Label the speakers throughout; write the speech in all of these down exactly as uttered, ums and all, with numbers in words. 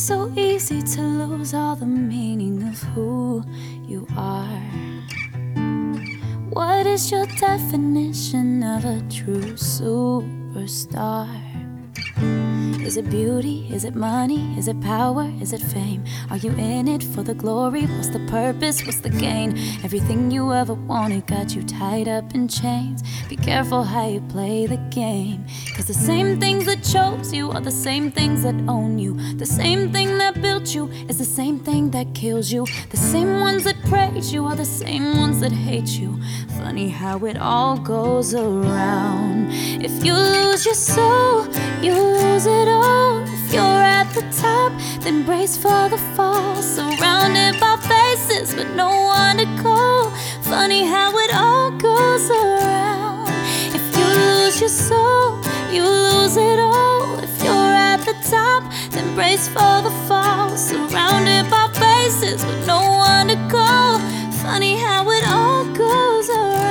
Speaker 1: so easy to lose all the meaning of who you are. What is your definition of a true superstar? Is it beauty? Is it money? Is it power? Is it fame? Are you in it for the glory? What's the purpose? What's the gain? Everything you ever wanted got you tied up in chains. Be careful how you play the game, 'cause the same things that chose you are the same things that own you. The same thing that built you is the same thing that kills you. The same ones that praise you are the same ones that hate you. Funny how it all goes around. If you lose your soul, you lose it all. If you're at the top, then brace for the fall. Surrounded by faces, but no one to call. Funny how it all goes around. If you lose your soul, you lose it all. If you're at the top, then brace for the fall. Surrounded by faces, but no one to call. Funny how it all goes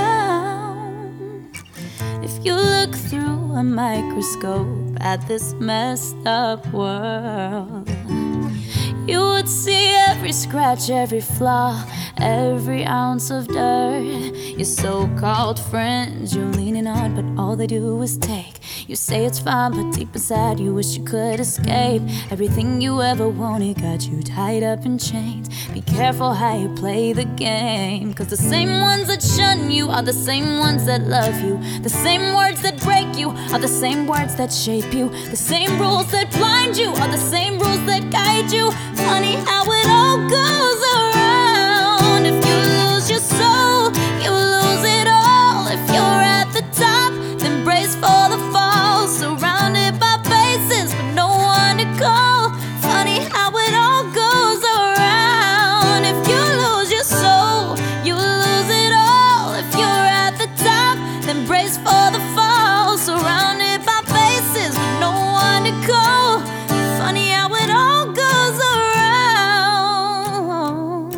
Speaker 1: around. If you look through a microscope at this messed up world, you would see every scratch, every flaw, every ounce of dirt. Your so-called friends you're leaning on, but all they do is take. You say it's fine, but deep inside you wish you could escape. Everything you ever wanted got you tied up in chains. Be careful how you play the game, 'cause the same ones that shun you are the same ones that love you. The same words that break you are the same words that shape you. The same rules that blind you are the same rules that guide you. Funny how it all goes around. If you lose your soul, you lose it all. If you're at the top, then brace for the fall. Surrounded by faces, but no one to call. Funny how it all goes around. If you lose your soul, you lose it all. If you're at the top, then brace for the fall. Surrounded by faces, but no one to call. Funny how it all goes around.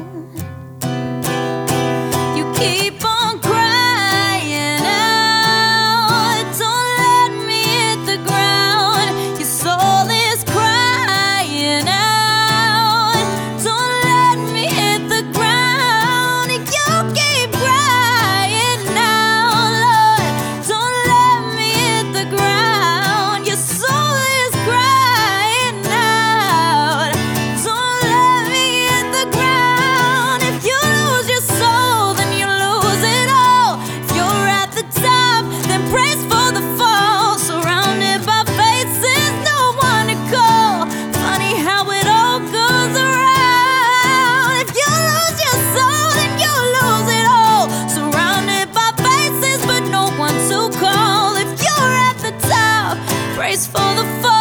Speaker 1: You keep on crying out, don't let me hit the ground. Your soul is crying out, don't let me hit the ground. You keep crying out, Lord, don't let me hit the ground. Your soul is crying out, don't let me hit the ground. If you lose your soul, then you lose it all. If you're at the top, then brace for the fall. Surrounded by faces, no one to call. Funny how it all goes around. If you lose your soul, then you lose it all. Surrounded by faces, but no one to call. If you're at the top, brace for the fall.